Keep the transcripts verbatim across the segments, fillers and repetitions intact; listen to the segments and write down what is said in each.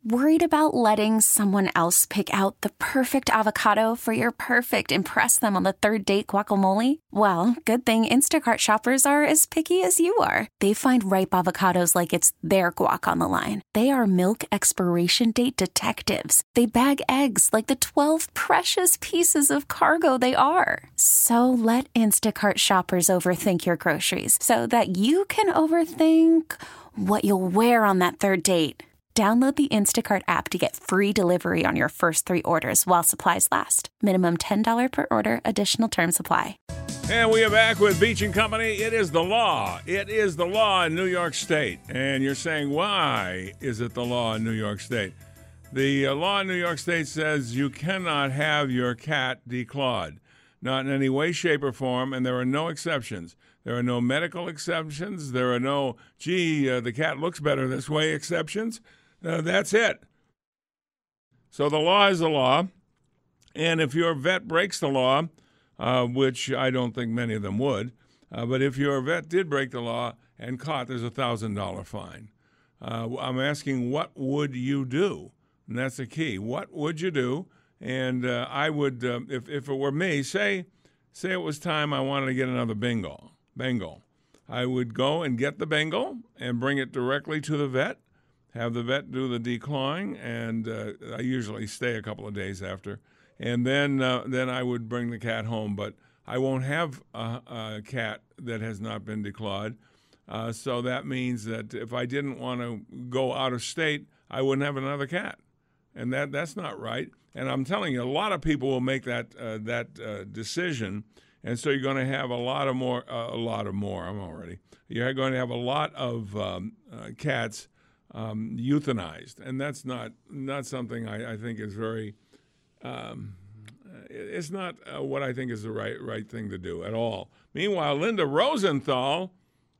Worried about letting someone else pick out the perfect avocado for your perfect impress them on the third date guacamole? Well, good thing Instacart shoppers are as picky as you are. They find ripe avocados like it's their guac on the line. They are milk expiration date detectives. They bag eggs like the twelve precious pieces of cargo they are. So let Instacart shoppers overthink your groceries so that you can overthink what you'll wear on that third date. Download the Instacart app to get free delivery on your first three orders while supplies last. Minimum ten dollars per order. Additional terms apply. And we are back with Beach and Company. It is the law. It is the law in New York State. And you're saying, why is it the law in New York State? The uh, law in New York State says you cannot have your cat declawed. Not in any way, shape, or form, and there are no exceptions. There are no medical exceptions. There are no, gee, uh, the cat looks better this way exceptions. Uh, that's it. So the law is the law, and if your vet breaks the law, uh, which I don't think many of them would, uh, but if your vet did break the law and caught, there's a one thousand dollars fine. Uh, I'm asking, what would you do? And that's the key. What would you do? And uh, I would, uh, if, if it were me, say say it was time I wanted to get another Bengal, Bengal. I would go and get the Bengal and bring it directly to the vet, have the vet do the declawing, and uh, I usually stay a couple of days after. And then uh, then I would bring the cat home. But I won't have a, a cat that has not been declawed. Uh, so that means that if I didn't want to go out of state, I wouldn't have another cat. And that that's not right. And I'm telling you, a lot of people will make that uh, that uh, decision. And so you're going to have a lot of more, uh, a lot of more, I'm already. You're going to have a lot of um, uh, cats um, euthanized. And that's not not something I, I think is very, um, it's not uh, what I think is the right right thing to do at all. Meanwhile, Linda Rosenthal,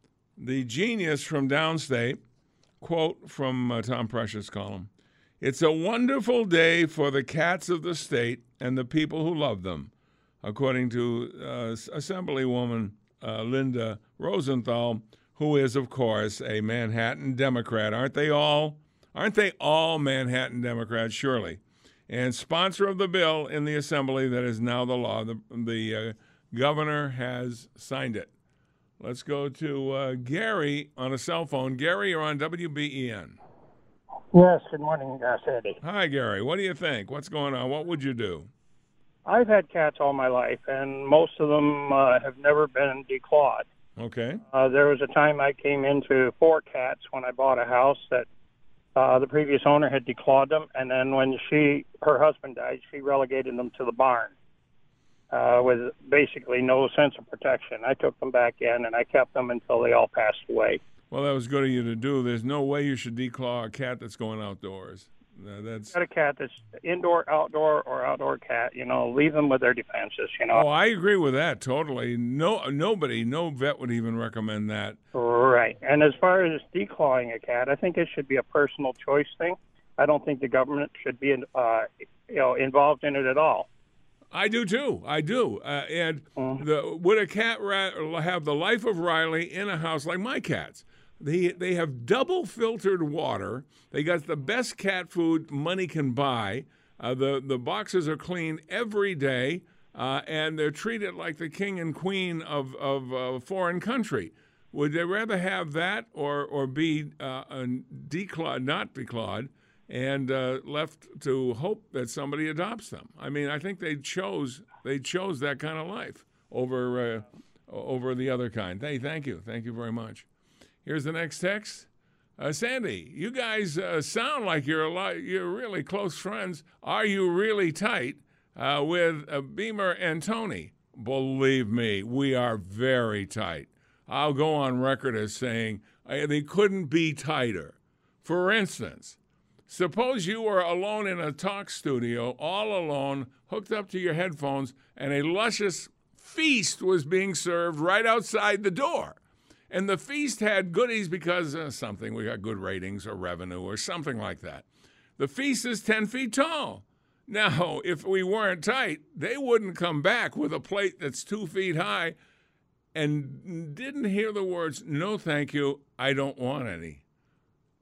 the genius from downstate, quote from uh, Tom Precious' column, "It's a wonderful day for the cats of the state and the people who love them," according to uh, Assemblywoman uh, Linda Rosenthal, who is, of course, a Manhattan Democrat. Aren't they all? Aren't they all Manhattan Democrats, surely? And sponsor of the bill in the Assembly that is now the law. The, the uh, governor has signed it. Let's go to uh, Gary on a cell phone. Gary, you're on W B E N. Yes, good morning, uh, Sandy. Hi, Gary. What do you think? What's going on? What would you do? I've had cats all my life, and most of them uh, have never been declawed. Okay. Uh, there was a time I came into four cats when I bought a house that uh, the previous owner had declawed them, and then when she, her husband died, she relegated them to the barn uh, with basically no sense of protection. I took them back in, and I kept them until they all passed away. Well, that was good of you to do. There's no way you should declaw a cat that's going outdoors. Uh, that's got a cat that's indoor, outdoor, or outdoor cat. You know, leave them with their defenses. You know. Oh, I agree with that totally. No, nobody, no vet would even recommend that. Right. And as far as declawing a cat, I think it should be a personal choice thing. I don't think the government should be, uh, you know, involved in it at all. I do too. I do. Uh, and mm-hmm. the, would a cat ra- have the life of Riley in a house like my cats? They they have double filtered water. They got the best cat food money can buy. Uh, the the boxes are clean every day, uh, and they're treated like the king and queen of of a foreign country. Would they rather have that or or be uh, declawed, not declawed, and uh, left to hope that somebody adopts them? I mean, I think they chose they chose that kind of life over uh, over the other kind. Hey, thank you, thank you very much. Here's the next text. Uh, Sandy, you guys uh, sound like you're a lot, you're really close friends. Are you really tight uh, with uh, Beamer and Tony? Believe me, we are very tight. I'll go on record as saying uh, they couldn't be tighter. For instance, suppose you were alone in a talk studio, all alone, hooked up to your headphones, and a luscious feast was being served right outside the door. And the feast had goodies because uh, something, we got good ratings or revenue or something like that. The feast is ten feet tall. Now, if we weren't tight, they wouldn't come back with a plate that's two feet high and didn't hear the words, "No, thank you, I don't want any."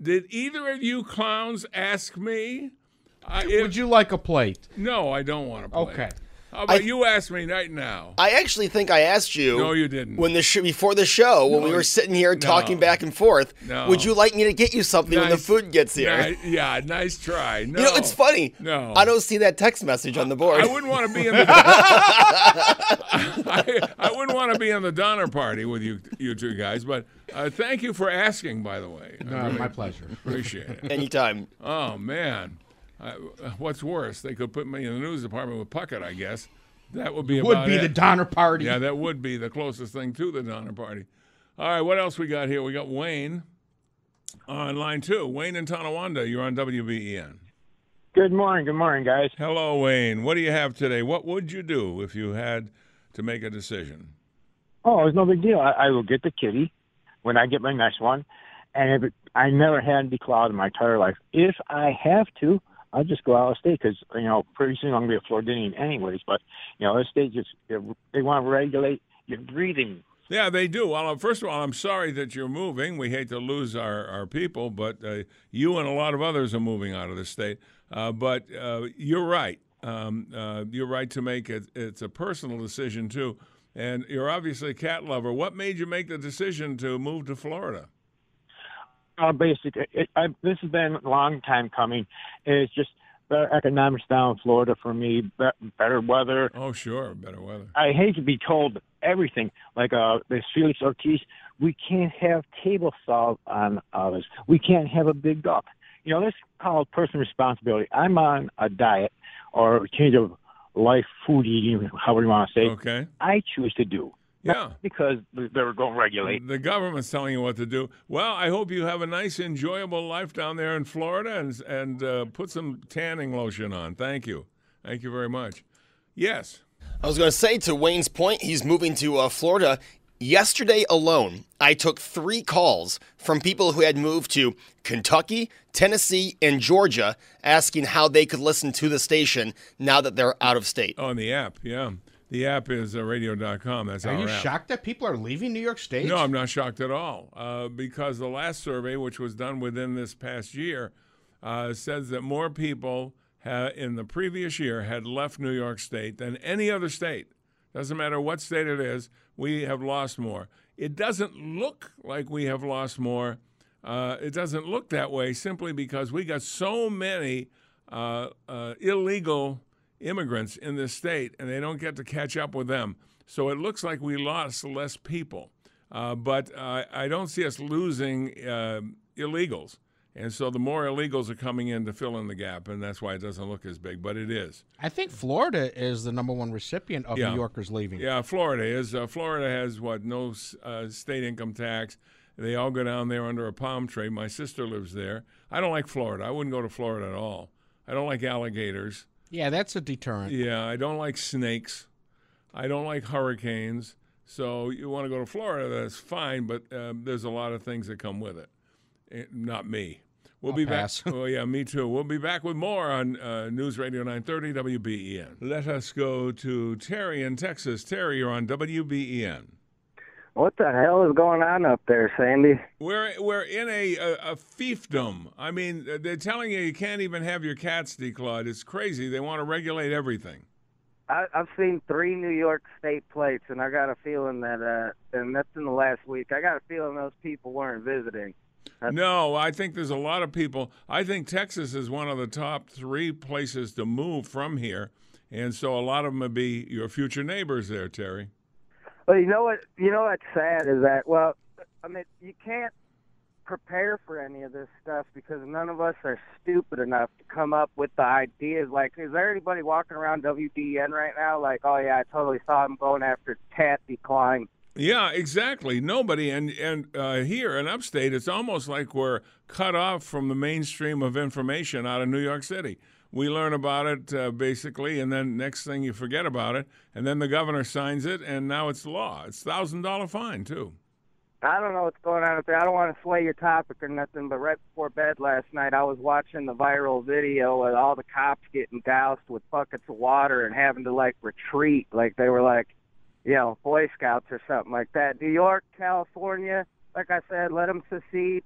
Did either of you clowns ask me? Uh, Would if, you like a plate? No, I don't want to play. Okay. How about I- you ask me right now? I actually think I asked you. No, you didn't. When the sh- before the show, when No, we were sitting here no. talking back and forth, No. would you like me to get you something when the Nice- food gets here? Ni- yeah, nice try. No. You know, it's funny. No. I don't see that text message on the board. I wouldn't want to be in the. I, I wouldn't want to be in the Donner Party with you, you two guys. But uh, thank you for asking, by the way. I No, really my pleasure. Appreciate it. Anytime. Oh man, I, what's worse? They could put me in the news department with Puckett, I guess. That would be Would about be it. the Donner Party. Yeah, that would be the closest thing to the Donner Party. All right, what else we got here? We got Wayne on line two. Wayne in Tonawanda, you're on W B E N. Good morning. Good morning, guys. Hello, Wayne. What do you have today? What would you do if you had to make a decision? Oh, it's no big deal. I, I will get the kitty when I get my next one. And if it, I never had declawed in my entire life. If I have to, I'll just go out of state because, you know, pretty soon I'm going to be a Floridian anyways. But, you know, this state just, they want to regulate your breathing. Yeah, they do. Well, first of all, I'm sorry that you're moving. We hate to lose our, our people, but uh, you and a lot of others are moving out of the state. Uh, but uh, you're right. Um, uh, you're right to make it. It's a personal decision, too. And you're obviously a cat lover. What made you make the decision to move to Florida? Uh, basically, it, I, this has been a long time coming. It's just better economics down in Florida for me, be, better weather. Oh, sure, better weather. I hate to be told everything. Like uh, this Felix Ortiz, we can't have table salt on others. We can't have a big duck. You know, this is called personal responsibility. I'm on a diet or change of life, food eating, however you want to say. Okay. I choose to do. Yeah. Because they're going to regulate. The government's telling you what to do. Well, I hope you have a nice, enjoyable life down there in Florida and, and uh, put some tanning lotion on. Thank you. Thank you very much. Yes. I was going to say, to Wayne's point, he's moving to uh, Florida. Yesterday alone, I took three calls from people who had moved to Kentucky, Tennessee, and Georgia asking how they could listen to the station now that they're out of state. On the app, yeah. The app is uh, radio dot com. That's Are our you app. shocked that people are leaving New York State? No, I'm not shocked at all uh, because the last survey, which was done within this past year, uh, says that more people ha- in the previous year had left New York State than any other state. Doesn't matter what state it is, we have lost more. It doesn't look like we have lost more. Uh, it doesn't look that way simply because we got so many uh, uh, illegal immigrants in this state, and they don't get to catch up with them. So it looks like we lost less people. Uh, but uh, I don't see us losing uh, illegals. And so the more illegals are coming in to fill in the gap, and that's why it doesn't look as big, but it is. I think Florida is the number one recipient of Yeah. New Yorkers leaving. Yeah, Florida is. Uh, Florida has, what, no uh, state income tax. They all go down there under a palm tree. My sister lives there. I don't like Florida. I wouldn't go to Florida at all. I don't like alligators. Yeah, that's a deterrent. Yeah, I don't like snakes. I don't like hurricanes. So you want to go to Florida, that's fine, but um, there's a lot of things that come with it. Eh, Not me. We'll I'll be pass. back. Oh, yeah, me too. We'll be back with more on uh, News Radio nine thirty W B E N. Let us go to Terry in Texas. Terry, you're on W B E N. What the hell is going on up there, Sandy? We're we're in a, a, a fiefdom. I mean, they're telling you you can't even have your cats declawed. It's crazy. They want to regulate everything. I, I've seen three New York State plates, and I got a feeling that, uh, and that's in the last week, I got a feeling those people weren't visiting. That's- No, I think there's a lot of people. I think Texas is one of the top three places to move from here, and so a lot of them would be your future neighbors there, Terry. Well, you know what? You know what's sad is that, well, I mean, you can't prepare for any of this stuff because none of us are stupid enough to come up with the ideas. Like, is there anybody walking around W B E N right now like, oh, yeah, I totally saw him going after Tat Decline? Yeah, exactly. Nobody, and and uh, here in upstate, it's almost like we're cut off from the mainstream of information out of New York City. We learn about it uh, basically, and then next thing you forget about it, and then the governor signs it, and now it's law. It's a thousand dollar fine too. I don't know what's going on up there. I don't want to sway your topic or nothing, but right before bed last night, I was watching the viral video of all the cops getting doused with buckets of water and having to, like, retreat, like they were, like, you know, Boy Scouts or something like that. New York, California, like I said, let them secede.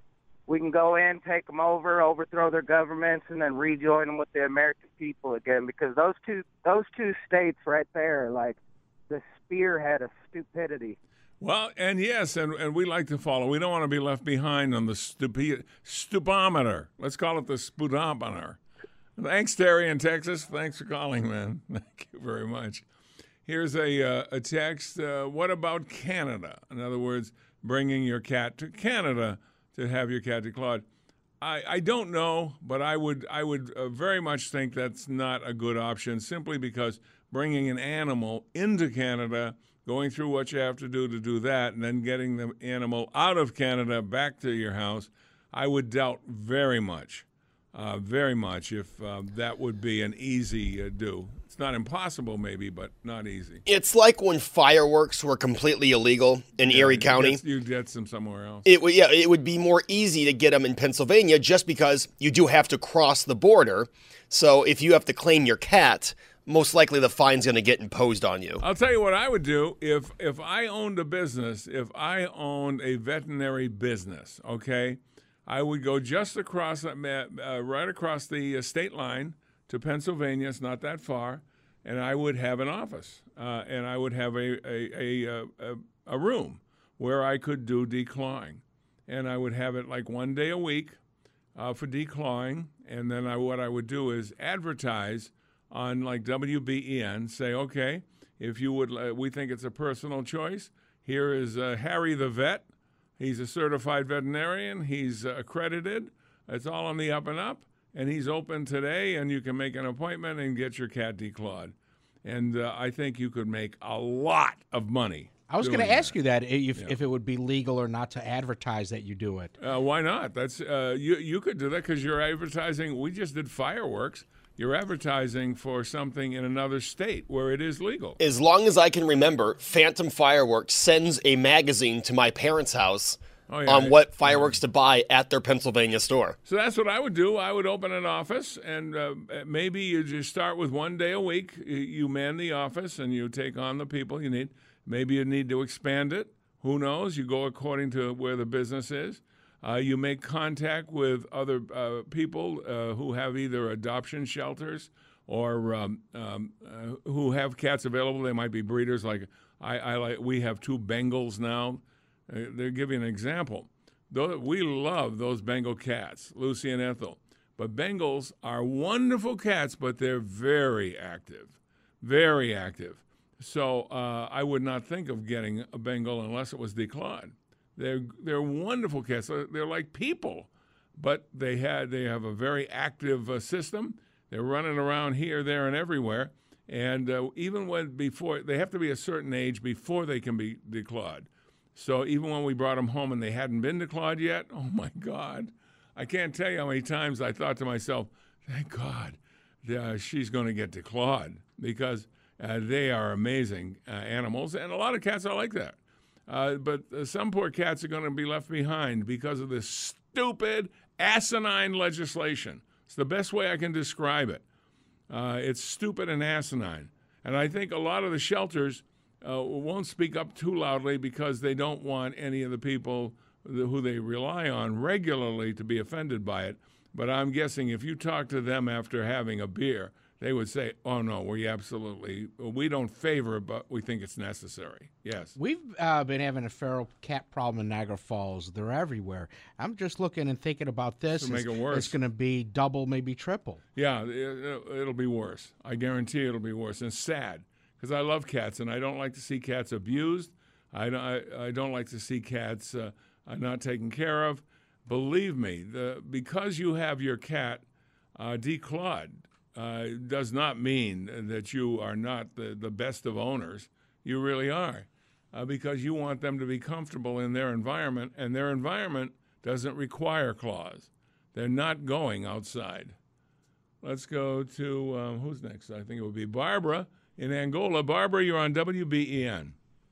we can go in, take them over, overthrow their governments, and then rejoin them with the American people again. Because those two those two states right there are like the spearhead of stupidity. Well, and yes, and, and we like to follow. We don't want to be left behind on the stupi- stupometer. Let's call it the spudometer. Thanks, Terry in Texas. Thanks for calling, man. Thank you very much. Here's a uh, a text. Uh, what about Canada? In other words, bringing your cat to Canada to have your cat declawed. I, I don't know, but I would I would uh, very much think that's not a good option, simply because bringing an animal into Canada, going through what you have to do to do that, and then getting the animal out of Canada back to your house, I would doubt very much. Uh, very much if uh, that would be an easy uh, do. It's not impossible, maybe, but not easy. It's like when fireworks were completely illegal in Yeah, Erie you County. get- You get some somewhere else. It would, yeah, it would be more easy to get them in Pennsylvania just because you do have to cross the border. So if you have to claim your cat, most likely the fine's going to get imposed on you. I'll tell you what I would do if if I owned a business, if I owned a veterinary business, okay, I would go just across, uh, uh, right across the uh, state line to Pennsylvania. It's not that far, and I would have an office, uh, and I would have a a, a a a room where I could do declawing, and I would have it like one day a week uh, for declawing, and then I what I would do is advertise on like W B E N, say, okay, if you would, uh, we think it's a personal choice. Here is uh, Harry the vet. He's a certified veterinarian. He's uh, accredited. It's all on the up and up. And he's open today, and you can make an appointment and get your cat declawed. And uh, I think you could make a lot of money. I was going doing to ask that. you that if, Yeah. if it would be legal or not to advertise that you do it. Uh, why not? That's uh, you. You could do that because you're advertising. We just did fireworks. You're advertising for something in another state where it is legal. As long as I can remember, Phantom Fireworks sends a magazine to my parents' house Oh, yeah. on what fireworks to buy at their Pennsylvania store. So that's what I would do. I would open an office, and uh, maybe you just start with one day a week. You- You man the office, and you take on the people you need. Maybe you need to expand it. Who knows? You go according to where the business is. Uh, you make contact with other uh, people uh, who have either adoption shelters or um, um, uh, who have cats available. They might be breeders. Like I, I like. We have two Bengals now. Uh, they'll give you an example. Though we love those Bengal cats, Lucy and Ethel. But Bengals are wonderful cats, but they're very active, very active. So uh, I would not think of getting a Bengal unless it was declawed. They're they're wonderful cats. They're, they're like people, but they had they have a very active uh, system. They're running around here, there, and everywhere. And uh, even when before they have to be a certain age before they can be declawed. So even when we brought them home and they hadn't been declawed yet, oh my God, I can't tell you how many times I thought to myself, thank God uh, she's going to get declawed, because uh, they are amazing uh, animals, and a lot of cats are like that. Uh, but uh, some poor cats are going to be left behind because of this stupid, asinine legislation. It's the best way I can describe it. Uh, it's stupid and asinine. And I think a lot of the shelters uh, won't speak up too loudly because they don't want any of the people who they rely on regularly to be offended by it. But I'm guessing if you talk to them after having a beer, they would say, oh, no, we absolutely, we don't favor it, but we think it's necessary. Yes. We've uh, been having a feral cat problem in Niagara Falls. They're everywhere. I'm just looking and thinking about this. It'll make it's, it worse. It's going to be double, maybe triple. Yeah, it, it'll be worse. I guarantee it'll be worse. And it's sad, because I love cats, and I don't like to see cats abused. I don't, I, I don't like to see cats uh, not taken care of. Believe me, the, because you have your cat uh, declawed, Uh, does not mean that you are not the, the best of owners. You really are, uh, because you want them to be comfortable in their environment, and their environment doesn't require claws. They're not going outside. Let's go to, um, who's next? I think it would be Barbara in Angola. Barbara, you're on W B E N.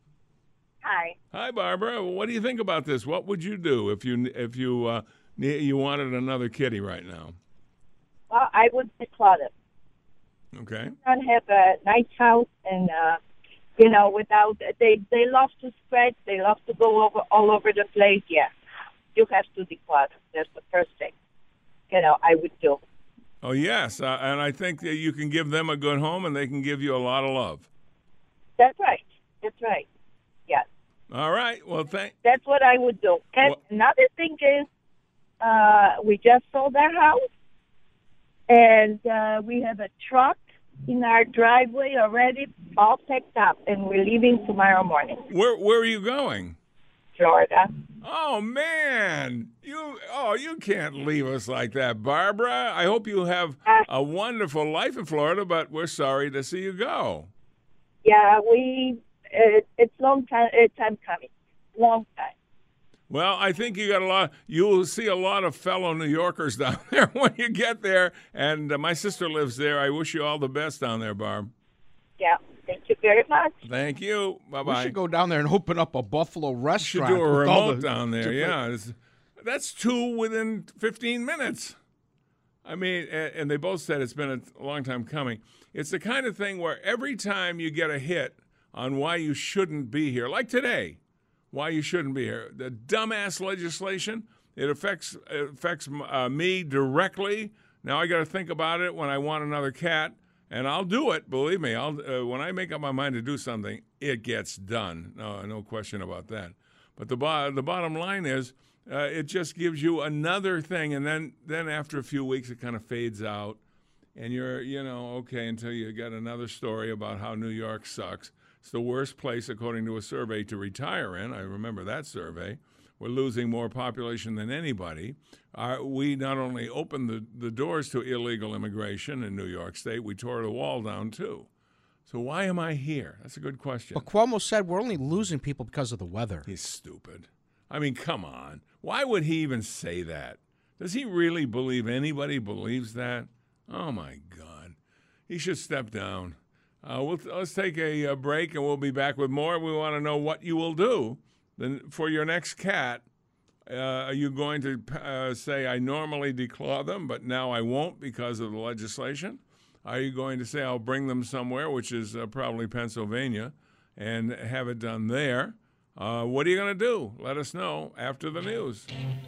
Hi. Hi, Barbara. What do you think about this? What would you do if you if you uh, you wanted another kitty right now? Well, I would declutter. Okay. I have a nice house, and uh, you know, without they they love to spread, they love to go over all over the place. Yeah, you have to declutter. That's the first thing, you know, I would do. Oh, yes, uh, and I think that you can give them a good home, and they can give you a lot of love. That's right. That's right. Yes. All right. Well, thank. That's what I would do. And Well- another thing is, uh, we just sold our house, and uh, we have a truck in our driveway already, all packed up, and we're leaving tomorrow morning. Where Where are you going? Florida. Oh man, you oh you can't leave us like that, Barbara. I hope you have a wonderful life in Florida, but we're sorry to see you go. Yeah, we. It, it's long time. It's time coming. Long time. Well, I think you got a lot. You'll see a lot of fellow New Yorkers down there when you get there. And uh, my sister lives there. I wish you all the best down there, Barb. Yeah. Thank you very much. Thank you. Bye bye. We should go down there and open up a Buffalo restaurant. Should do a with all remote the down there. different- Yeah, it's, that's two within fifteen minutes. I mean, and, and they both said it's been a long time coming. It's the kind of thing where every time you get a hit on why you shouldn't be here, like today, why you shouldn't be here, the dumbass legislation, it affects it affects uh, me directly. Now I got to think about it when I want another cat. And I'll do it. Believe me, I'll uh, when I make up my mind to do something, it gets done. No, no question about that. But the bo- the bottom line is, uh, it just gives you another thing, and then then after a few weeks, it kind of fades out, and you're you know okay until you get another story about how New York sucks. It's the worst place, according to a survey, to retire in. I remember that survey. We're losing more population than anybody. Uh, we not only opened the, the doors to illegal immigration in New York State, we tore the wall down, too. So why am I here? That's a good question. But Cuomo said we're only losing people because of the weather. He's stupid. I mean, come on. Why would he even say that? Does he really believe anybody believes that? Oh, my God. He should step down. Uh, we'll, let's take a, a break, and we'll be back with more. We want to know what you will do then for your next cat. Uh, are you going to uh, say, I normally declaw them, but now I won't because of the legislation? Are you going to say, I'll bring them somewhere, which is uh, probably Pennsylvania, and have it done there? Uh, what are you going to do? Let us know after the news.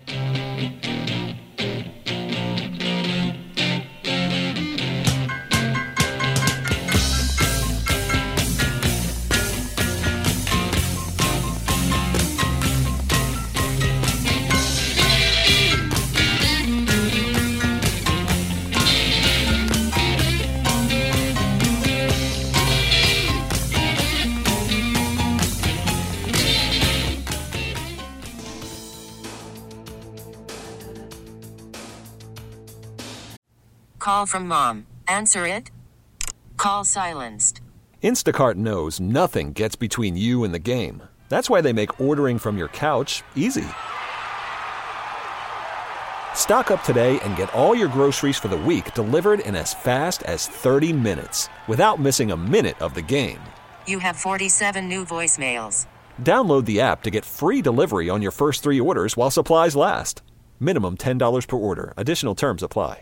Call from mom. Answer it. Call silenced. Instacart knows nothing gets between you and the game. That's why they make ordering from your couch easy. Stock up today and get all your groceries for the week delivered in as fast as thirty minutes without missing a minute of the game. You have forty-seven new voicemails. Download the app to get free delivery on your first three orders while supplies last. Minimum ten dollars per order. Additional terms apply.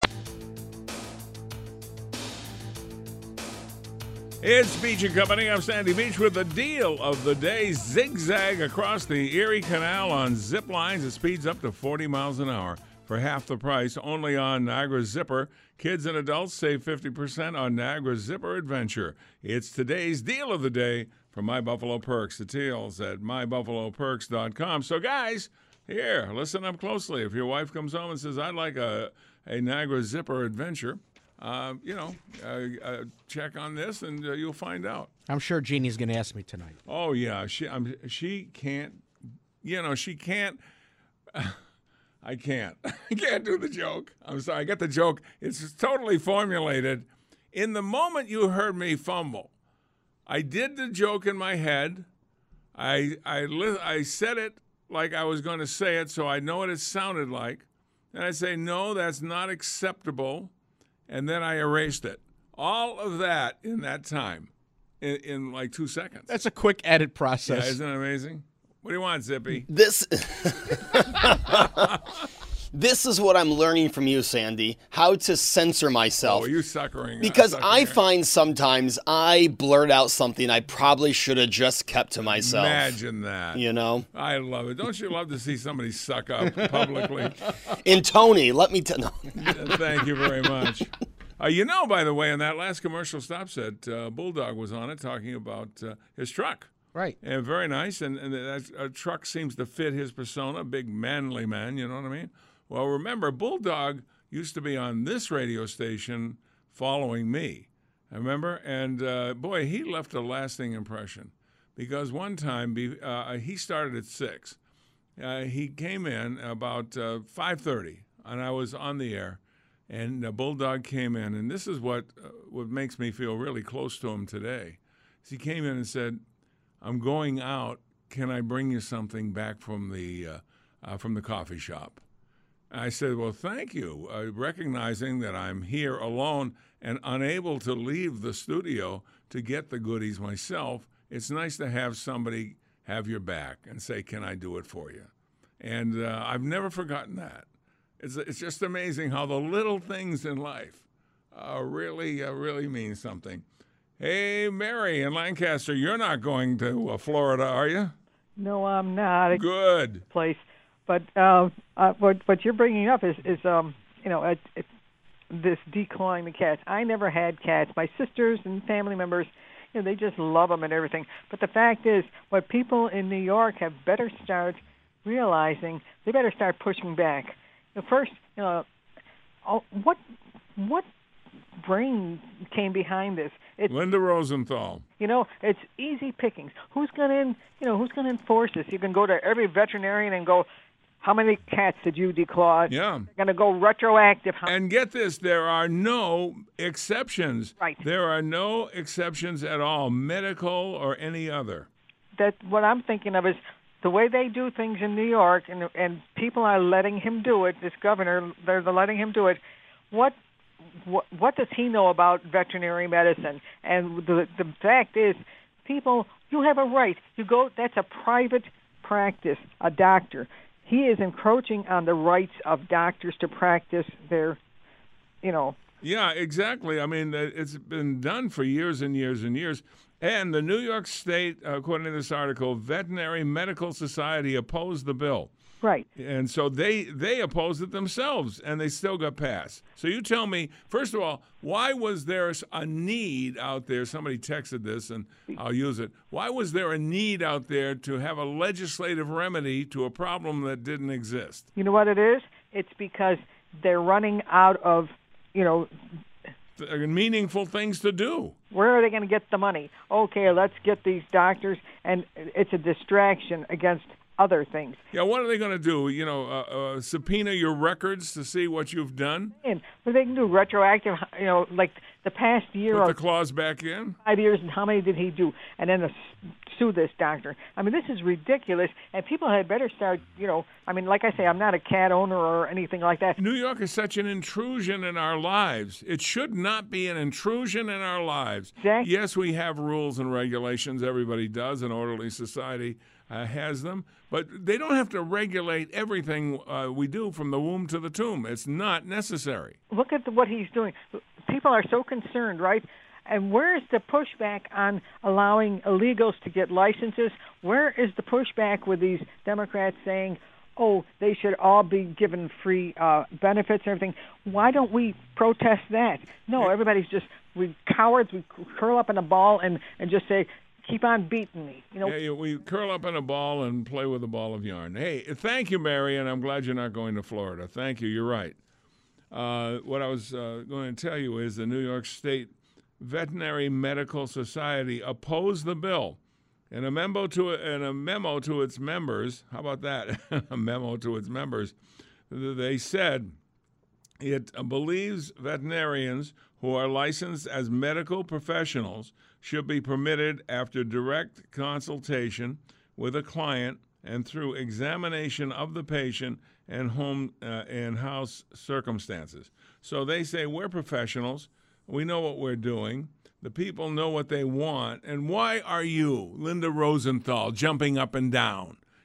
It's Beach and Company. I'm Sandy Beach with the deal of the day. Zigzag across the Erie Canal on zip lines. It speeds up to forty miles an hour for half the price. Only on Niagara Zipper. Kids and adults save fifty percent on Niagara Zipper Adventure. It's today's deal of the day from My Buffalo Perks. The deals at my buffalo perks dot com. So, guys, here, listen up closely. If your wife comes home and says, I'd like a, a Niagara Zipper Adventure, Uh, you know, uh, uh, check on this, and uh, you'll find out. I'm sure Jeannie's going to ask me tonight. Oh yeah, she I'm, she can't. You know, she can't. Uh, I can't. I can't do the joke. I'm sorry. I got the joke. It's totally formulated. In the moment you heard me fumble, I did the joke in my head. I I li- I said it like I was going to say it, so I know what it sounded like. And I say, no, that's not acceptable. And then I erased it. All of that in that time, in, in like two seconds. That's a quick edit process. Yeah, isn't it amazing? What do you want, Zippy? This This is what I'm learning from you, Sandy, how to censor myself. Oh, are you suckering? Because uh, I suckering find sometimes I blurt out something I probably should have just kept to myself. Imagine that. You know? I love it. Don't you love to see somebody suck up publicly? And Tony, let me tell. No. Thank you very much. Uh, you know, by the way, in that last commercial stop set, uh, Bulldog was on it talking about uh, his truck. Right. And very nice. And, and that uh, truck seems to fit his persona, big manly man, you know what I mean? Well, remember, Bulldog used to be on this radio station following me. I remember? And, uh, boy, he left a lasting impression because one time be, uh, he started at six. Uh, he came in about uh, five thirty, and I was on the air, and uh, Bulldog came in. And this is what, uh, what makes me feel really close to him today. He came in and said, I'm going out. Can I bring you something back from the, uh, uh, from the coffee shop? I said, well, thank you, uh, recognizing that I'm here alone and unable to leave the studio to get the goodies myself. It's nice to have somebody have your back and say, can I do it for you? And uh, I've never forgotten that. It's, it's just amazing how the little things in life uh, really, uh, really mean something. Hey, Mary in Lancaster, you're not going to uh, Florida, are you? No, I'm not. Good. Place. But uh, uh, what what you're bringing up is is um you know it, it, this declawing the cats. I never had cats. My sisters and family members, you know, they just love them and everything. But the fact is, what people in New York have better start realizing, they better start pushing back. The first, you know, what what brain came behind this? It's, Linda Rosenthal. You know, it's easy pickings. Who's gonna you know who's gonna enforce this? You can go to every veterinarian and go, how many cats did you declaw? Yeah. They're going to go retroactive. And get this, there are no exceptions. Right. There are no exceptions at all, medical or any other. That what I'm thinking of is the way they do things in New York, and and people are letting him do it. This governor, they're letting him do it. What what, what does he know about veterinary medicine? And the the fact is, people, you have a right. You go. That's a private practice. A doctor. He is encroaching on the rights of doctors to practice their, you know. Yeah, exactly. I mean, it's been done for years and years and years. And the New York State, according to this article, Veterinary Medical Society opposed the bill. Right. And so they they opposed it themselves, and they still got passed. So you tell me, first of all, why was there a need out there? Somebody texted this, and I'll use it. Why was there a need out there to have a legislative remedy to a problem that didn't exist? You know what it is? It's because they're running out of, you know, meaningful things to do. Where are they going to get the money? Okay, let's get these doctors, and it's a distraction against other things. Yeah, what are they going to do? You know, uh, uh, subpoena your records to see what you've done? And but they can do retroactive, you know, like the past year. Put or the clause back in? Five years, and how many did he do? And then uh, sue this doctor. I mean, this is ridiculous, and people had better start, you know, I mean, like I say, I'm not a cat owner or anything like that. New York is such an intrusion in our lives. It should not be an intrusion in our lives. Exactly. Yes, we have rules and regulations. Everybody does. An orderly society uh, has them. But they don't have to regulate everything uh, we do from the womb to the tomb. It's not necessary. Look at the, what he's doing. People are so concerned, right? And where is the pushback on allowing illegals to get licenses? Where is the pushback with these Democrats saying, oh, they should all be given free uh, benefits and everything? Why don't we protest that? No, everybody's just, we cowards, we curl up in a ball and, and just say, keep on beating me. You know, yeah, we curl up in a ball and play with a ball of yarn. Hey, thank you, Mary, and I'm glad you're not going to Florida. Thank you. You're right. Uh, what I was uh, going to tell you is the New York State Veterinary Medical Society opposed the bill. In a memo to in a memo to its members, how about that? a memo to its members, they said it believes veterinarians who are licensed as medical professionals should be permitted after direct consultation with a client and through examination of the patient and home uh, and house circumstances. So they say we're professionals. We know what we're doing. The people know what they want. And why are you, Linda Rosenthal, jumping up and down?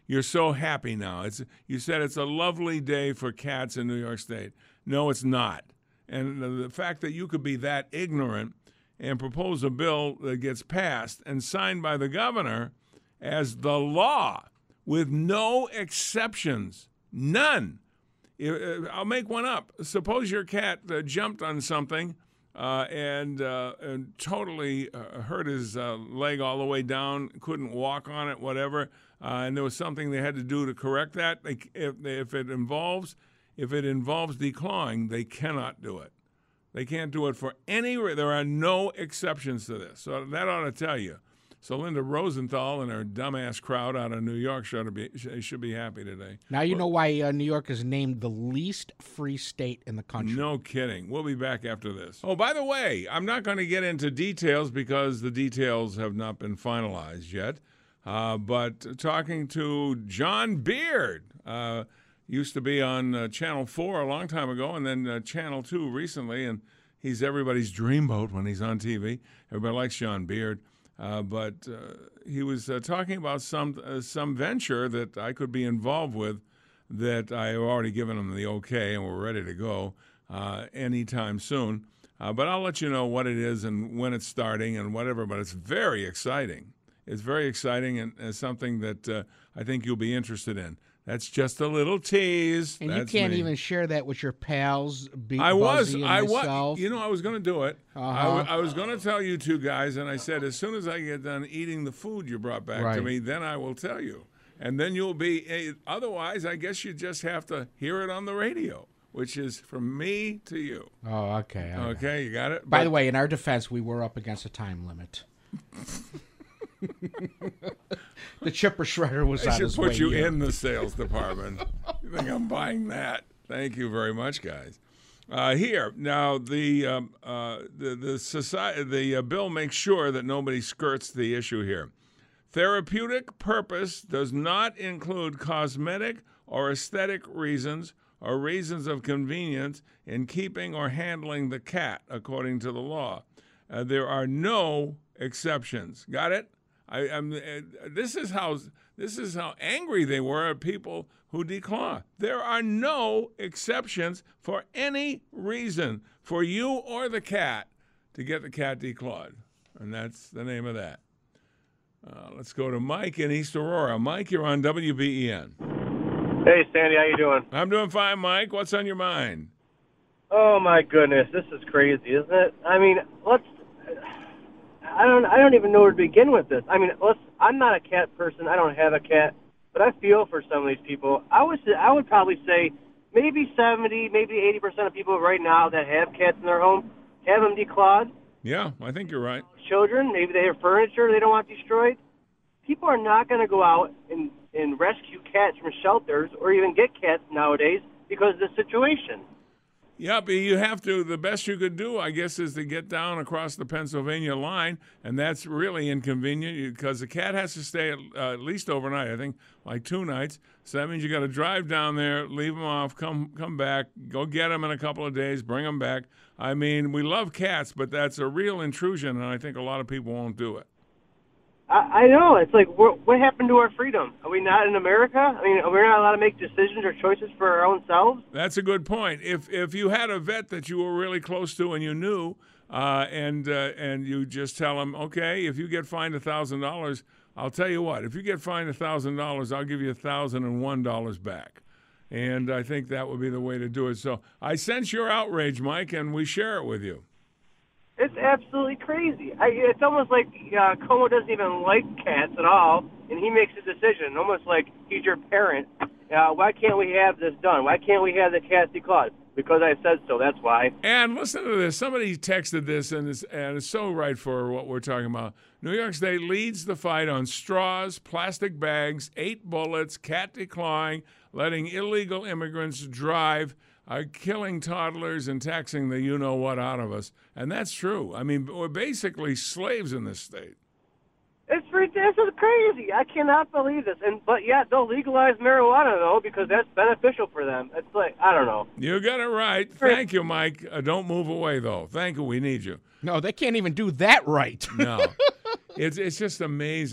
you're so happy now. It's you said it's a lovely day for cats in New York State. No, it's not. And the, the fact that you could be that ignorant and propose a bill that gets passed and signed by the governor as the law with no exceptions, none. I'll make one up. Suppose your cat uh, jumped on something uh, and, uh, and totally uh, hurt his uh, leg all the way down, couldn't walk on it, whatever, uh, and there was something they had to do to correct that. They, if, if it involves if it involves declawing, they cannot do it. They can't do it for any. There are no exceptions to this. So that ought to tell you. So Linda Rosenthal and her dumbass crowd out of New York should be should be happy today. Now you know why uh, New York is named the least free state in the country. No kidding. We'll be back after this. Oh, by the way, I'm not going to get into details because the details have not been finalized yet. Uh, but talking to John Beard, uh, used to be on uh, Channel four a long time ago, and then uh, Channel two recently, and he's everybody's dreamboat when he's on T V. Everybody likes John Beard. Uh, but uh, he was uh, talking about some uh, some venture that I could be involved with that I have already given him the okay, and we're ready to go uh, anytime soon. Uh, but I'll let you know what it is and when it's starting and whatever, but it's very exciting. It's very exciting and, and something that uh, I think you'll be interested in. That's just a little tease. And That's you can't me. even share that with your pals. Be I was, Buzzy and I myself. was, you know, I was going to do it. Uh-huh. I, w- I was going to tell you two guys, and I said, as soon as I get done eating the food you brought back Right. to me, then I will tell you. And then you'll be, eh, otherwise, I guess you just have to hear it on the radio, which is from me to you. Oh, okay. okay. Okay, you got it? By But- the way, in our defense, we were up against a time limit. The chipper shredder was I on should his put way you here. in the sales department. You think I'm buying that? Thank you very much, guys. Uh, here now, the um, uh, the the society the uh, bill makes sure that nobody skirts the issue here. Therapeutic purpose does not include cosmetic or aesthetic reasons or reasons of convenience in keeping or handling the cat, according to the law. Uh, there are no exceptions. Got it? I, I'm. Uh, this is how this is how angry they were at people who declaw. There are no exceptions for any reason for you or the cat to get the cat declawed, and that's the name of that. Uh, let's go to Mike in East Aurora. Mike, you're on W B E N. Hey, Sandy, how you doing? I'm doing fine, Mike. What's on your mind? Oh my goodness, this is crazy, isn't it? I mean, let's. I don't. I don't even know where to begin with this. I mean, let's. I'm not a cat person. I don't have a cat, but I feel for some of these people. I would. I would probably say maybe seventy, maybe eighty percent of people right now that have cats in their home have them declawed. Yeah, I think you're right. Children, maybe they have furniture they don't want destroyed. People are not going to go out and and rescue cats from shelters or even get cats nowadays because of the situation. Yeah, but you have to, the best you could do, I guess, is to get down across the Pennsylvania line, and that's really inconvenient because the cat has to stay at, uh, at least overnight, I think, like two nights. So that means you got to drive down there, leave them off, come come back, go get them in a couple of days, bring them back. I mean, we love cats, but that's a real intrusion, and I think a lot of people won't do it. I, I know. It's like, what, what happened to our freedom? Are we not in America? I mean, we're not allowed to make decisions or choices for our own selves? That's a good point. If if you had a vet that you were really close to and you knew, uh, and uh, and you just tell them, okay, if you get fined a thousand dollars, I'll tell you what. If you get fined a thousand dollars, I'll give you a thousand and one dollars back. And I think that would be the way to do it. So I sense your outrage, Mike, and we share it with you. It's absolutely crazy. I, it's almost like uh, Como doesn't even like cats at all, and he makes a decision, almost like he's your parent. Uh, why can't we have this done? Why can't we have the cats declawed? Because I said so, that's why. And listen to this. Somebody texted this, and it's, and it's so right for what we're talking about. New York State leads the fight on straws, plastic bags, eight bullets, cat declawing, letting illegal immigrants drive, are killing toddlers and taxing the you-know-what out of us. And that's true. I mean, we're basically slaves in this state. It's this is crazy. I cannot believe this. And But yet they'll legalize marijuana, though, because that's beneficial for them. It's like, I don't know. You got it right. Thank you, Mike. Uh, don't move away, though. Thank you. We need you. No, they can't even do that right. No. It's, it's just amazing.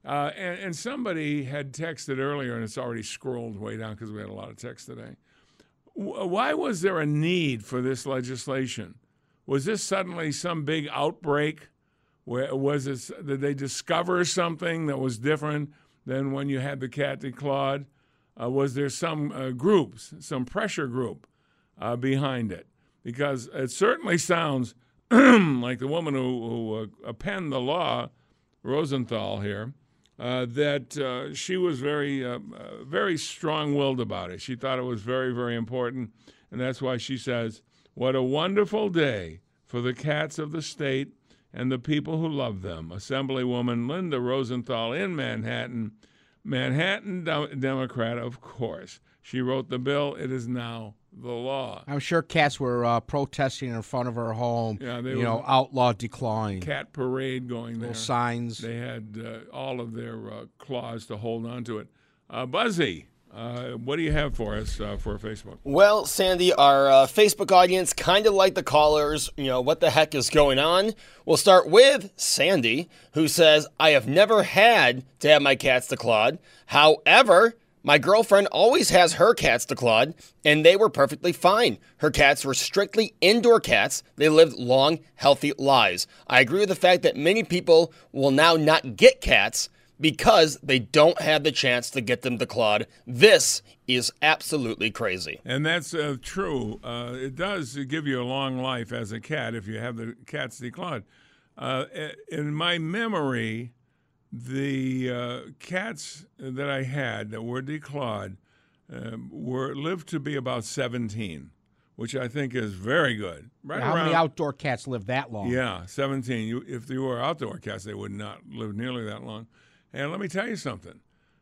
Uh, and, and somebody had texted earlier, and it's already scrolled way down because we had a lot of text today. W- why was there a need for this legislation? Was this suddenly some big outbreak? Where was it? Did they discover something that was different than when you had the cat declawed? Uh, was there some uh, groups, some pressure group uh, behind it? Because it certainly sounds like the woman who, who uh, penned the law, Rosenthal here, uh, that uh, she was very, uh, uh, very strong-willed about it. She thought it was very, very important, and that's why she says, "What a wonderful day for the cats of the state and the people who love them." Assemblywoman Linda Rosenthal in Manhattan, Manhattan de- Democrat, of course. She wrote the bill. It is now the law. I'm sure cats were uh, protesting in front of her home. Yeah, they you were, know, outlaw decline. Cat parade going Little there. signs. They had uh, all of their uh, claws to hold on to it. Uh, Buzzy, uh, what do you have for us uh, for Facebook? Well, Sandy, our uh, Facebook audience, kind of like the callers, you know, what the heck is going on? We'll start with Sandy, who says, "I have never had to have my cats declawed. However, my girlfriend always has her cats declawed, and they were perfectly fine. Her cats were strictly indoor cats. They lived long, healthy lives. I agree with the fact that many people will now not get cats because they don't have the chance to get them declawed. This is absolutely crazy." And that's uh, true. Uh, it does give you a long life as a cat if you have the cats declawed. Uh, in my memory, the uh, cats that I had that were declawed um, were lived to be about seventeen, which I think is very good. Right How around, many outdoor cats live that long? Yeah, seventeen. You, if they were outdoor cats, they would not live nearly that long. And let me tell you something.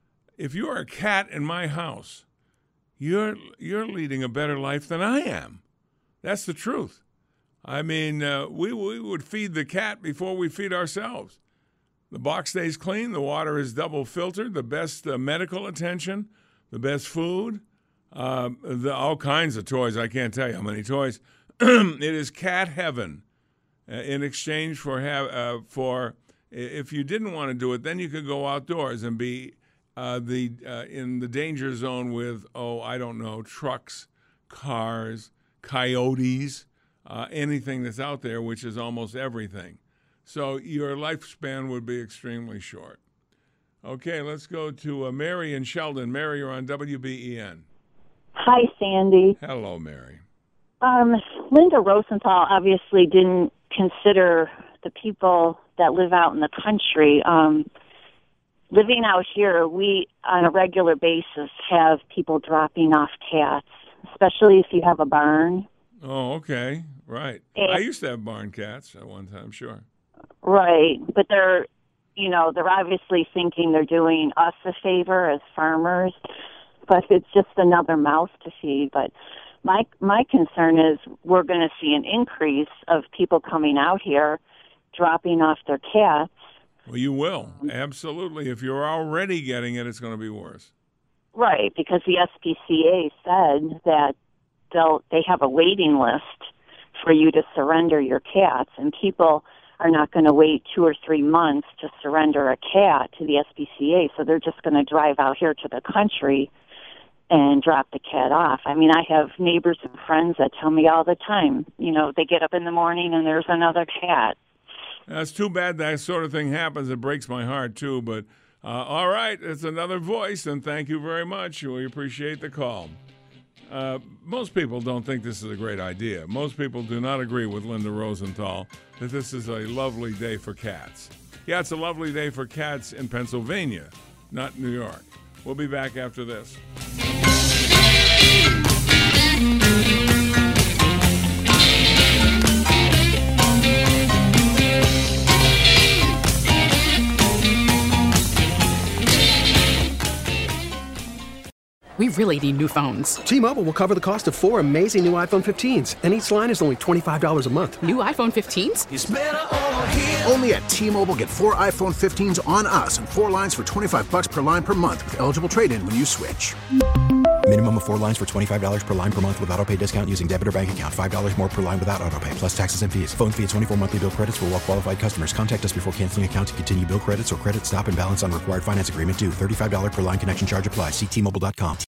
If you are a cat in my house, you're you're leading a better life than I am. That's the truth. I mean, uh, we, we would feed the cat before we feed ourselves. The box stays clean. The water is double filtered. The best uh, medical attention, the best food, uh, the, all kinds of toys. I can't tell you how many toys. It is cat heaven. Uh, in exchange for have uh, for if you didn't want to do it, then you could go outdoors and be uh, the uh, in the danger zone with oh I don't know trucks, cars, coyotes, uh, anything that's out there, which is almost everything. So your lifespan would be extremely short. Okay, let's go to uh, Mary and Sheldon. Mary, you're on W B E N. Hi, Sandy. Hello, Mary. Um, Linda Rosenthal obviously didn't consider the people that live out in the country. Um, living out here, we, on a regular basis, have people dropping off cats, especially if you have a barn. Oh, okay. Right. And, I used to have barn cats at one time, sure. Right, but they're, you know, they're obviously thinking they're doing us a favor as farmers, but it's just another mouth to feed. But my my concern is we're going to see an increase of people coming out here, dropping off their cats. Well, you will. Absolutely. If you're already getting it, it's going to be worse. Right, because the S P C A said that they'll they have a waiting list for you to surrender your cats, and people are not going to wait two or three months to surrender a cat to the S P C A, so they're just going to drive out here to the country and drop the cat off. I mean, I have neighbors and friends that tell me all the time, you know, they get up in the morning and there's another cat. That's too bad that sort of thing happens. It breaks my heart, too. But, uh, all right, it's another voice, and thank you very much. We appreciate the call. Uh, most people don't think this is a great idea. Most people do not agree with Linda Rosenthal that this is a lovely day for cats. Yeah, it's a lovely day for cats in Pennsylvania, not New York. We'll be back after this. We really need new phones. T-Mobile will cover the cost of four amazing new iPhone fifteens, and each line is only twenty-five dollars a month. New iPhone fifteens? It's better over here. Only at T-Mobile, get four iPhone fifteens on us and four lines for twenty-five dollars per line per month with eligible trade-in when you switch. Minimum of four lines for twenty-five dollars per line per month with auto pay discount using debit or bank account. five dollars more per line without auto pay, plus taxes and fees. Phone fee at twenty-four monthly bill credits for well qualified customers. Contact us before canceling account to continue bill credits or credit stop and balance on required finance agreement due. thirty-five dollars per line connection charge applies. See T Mobile dot com.